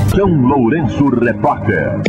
São Lourenço Repórter.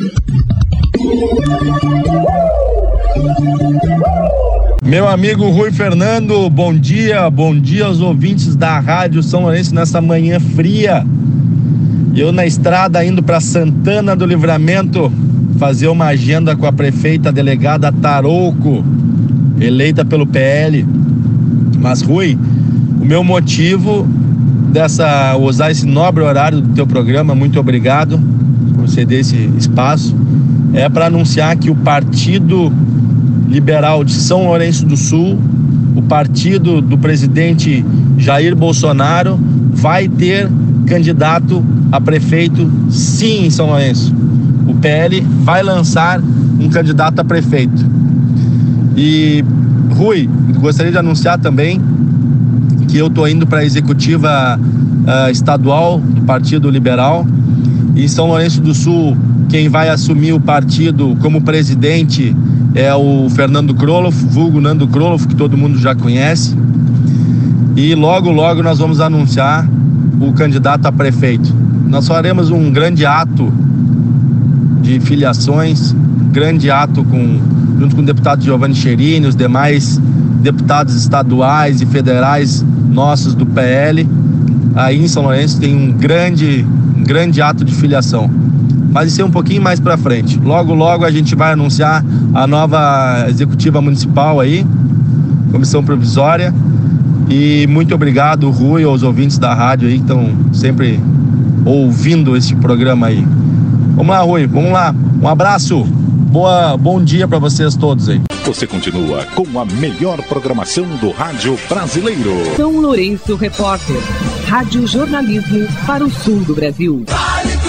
Meu amigo Rui Fernando, bom dia aos ouvintes da Rádio São Lourenço nessa manhã fria. Eu na estrada indo para Santana do Livramento fazer uma agenda com a prefeita delegada Tarouco, eleita pelo PL. Mas Rui, o meu motivo usar esse nobre horário do teu programa, muito obrigado por ceder esse espaço, é para anunciar que o Partido Liberal de São Lourenço do Sul, o partido do presidente Jair Bolsonaro, vai ter candidato a prefeito sim em São Lourenço. O PL vai lançar um candidato a prefeito. E Rui, gostaria de anunciar também que eu estou indo para a executiva estadual do Partido Liberal. E em São Lourenço do Sul, quem vai assumir o partido como presidente é o Fernando Kroloff, vulgo Nando Kroloff, que todo mundo já conhece. E logo nós vamos anunciar o candidato a prefeito. Nós faremos um grande ato de filiações, grande ato junto com o deputado Giovanni Cherini, os demais deputados estaduais e federais nossos do PL. Aí em São Lourenço tem um grande ato de filiação. Mas isso é um pouquinho mais para frente. Logo a gente vai anunciar a nova executiva municipal aí, comissão provisória. E muito obrigado, Rui, aos ouvintes da rádio aí que estão sempre ouvindo este programa aí. Vamos lá, Rui, vamos lá. Um abraço. Bom dia para vocês todos aí. Você continua com a melhor programação do rádio brasileiro. São Lourenço Repórter. Rádio Jornalismo para o sul do Brasil.